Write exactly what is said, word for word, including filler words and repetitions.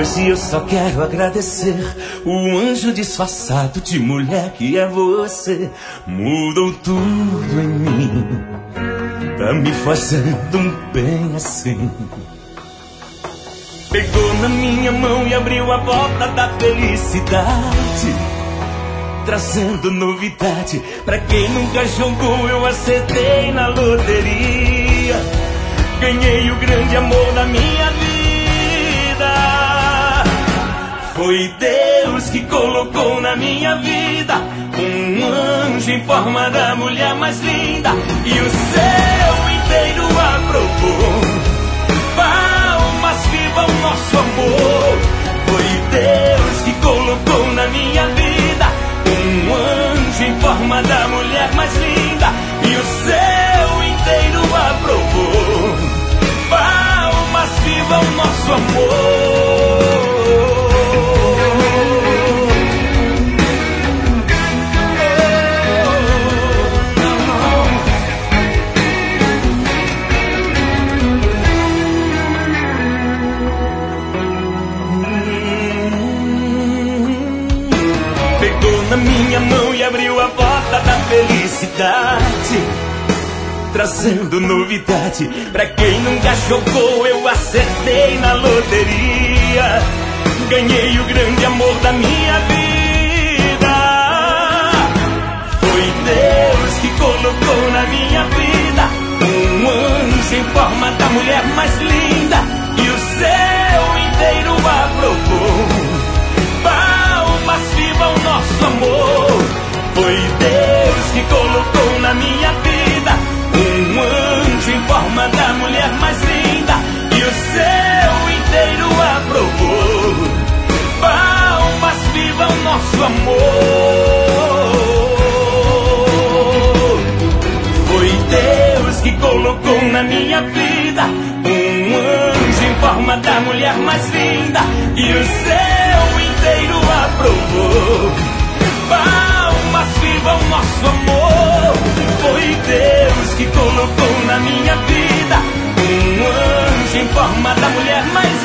Hoje eu só quero agradecer o anjo disfarçado de mulher que é você. Mudou tudo em mim, tá me fazendo um bem assim. Pegou na minha mão e abriu a porta da felicidade, trazendo novidade. Pra quem nunca jogou, eu acertei na loteria. Ganhei o grande amor da minha vida. Foi Deus que colocou na minha vida um anjo em forma da mulher mais linda. E o céu inteiro aprovou. Palmas, viva o nosso amor. Foi Deus que colocou na minha vida um anjo em forma da mulher mais linda. E o céu inteiro aprovou. Palmas, viva o nosso amor. Na minha mão e abriu a porta da felicidade, trazendo novidade. Pra quem nunca jogou, eu acertei na loteria. Ganhei o grande amor da minha vida. Foi Deus que colocou na minha vida um anjo em forma da mulher mais linda. E o céu inteiro aprovou. Viva o nosso amor. Foi Deus que colocou na minha vida um anjo em forma da mulher mais linda. E o céu inteiro aprovou. Palmas, viva o nosso amor. Foi Deus que colocou na minha vida um anjo em forma da mulher mais linda. E o céu inteiro aprovou. Palmas, viva o nosso amor. Foi Deus que colocou na minha vida um anjo em forma da mulher mais